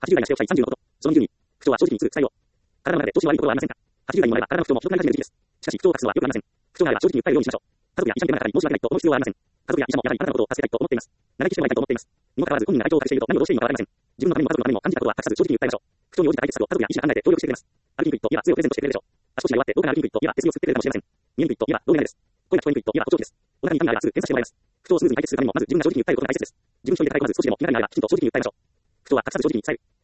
80代がしておきたい30のこと。その20に、不調は正直に伝えよう。体の中で調子の悪いことはありませんか？ 80代にもなれば体の不調もひどくなり始める時期です。しかし、不調を隠すのは良くありません。不調があれば正直に訴えるようにしましょう。家族や医者の方に申し訳ないと思う必要はありません。家族や医者もやはりあなたのことを助けたいと思っています。嘆きしてもらいたいと思っています。にもかかわらず本人が体調を隠していると何をどうしていいのかわかりません。自分のためにも家族のためにも感じたことは隠さず正直に訴えましょう。不調に応じた解決策を家族や医者が考えて協力してくれます。歩きにくいと言えば杖をプレゼントしてくれるでしょう。足腰が弱って動かない歩きにくいと言えば手すりを作ってくれるかもしれません。見えにくいと言えば動けないです。声が聞こえにくいと言えば補聴器です。お腹に痛みがあればすぐ検査してもらいます。不調をスムーズに解決するためにもまず自分が正直に訴えることが大切です。自分一人で抱え込まず少しでも気になるならきちんと正直に訴えましょう。不調は隠さず正直に伝える。